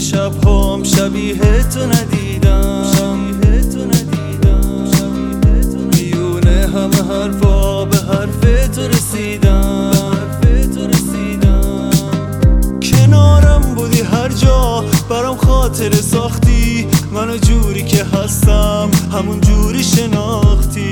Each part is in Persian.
شبهام شبیه تو ندیدم، میونه همه حرفا به حرف تو رسیدم، کنارم بودی هر جا برام خاطر ساختی، منو جوری که هستم همون جوری شناختی.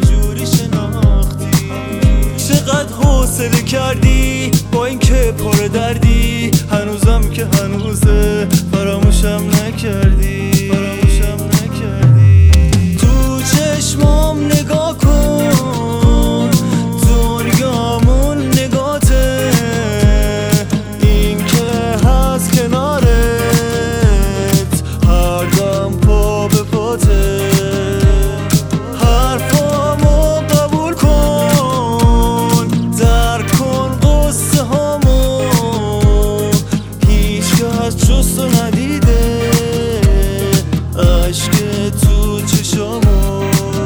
چقدر حوصله کردی با این که پر دردی، هنوزم که هنوزه فراموشم نکردی. تو چشمام نگاه کن، دنیامون نگاته، این که هست کنارت هر دم پا به پاته. حرفامو قبول کن، درک کن قصه هامو، هیچ کس جز تو ندیده عشق تو چشامو.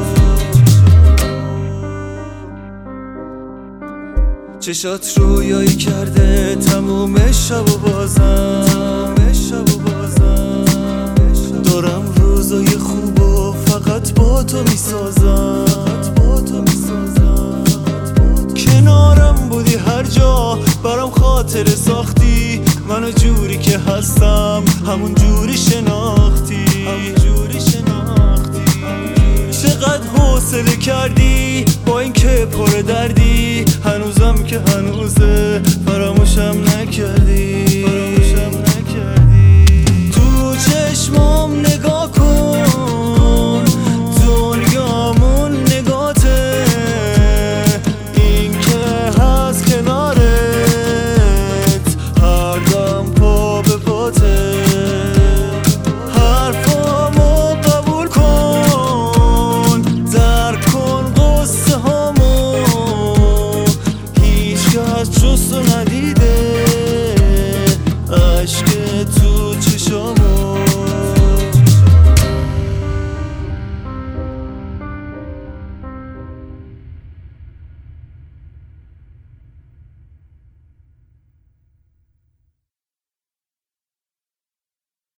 چشات رویایی کرده تموم شب و بازم دارم روزای خوب و فقط با تو میسازم. کنارم بودی هر جا برام خاطر ساختی، منو جوری که هستم همون جوری شناختی. چقدر حوصله کردی با این که پر دردی، هنوزم که هنوزه فراموشم نکردی. تو چشمام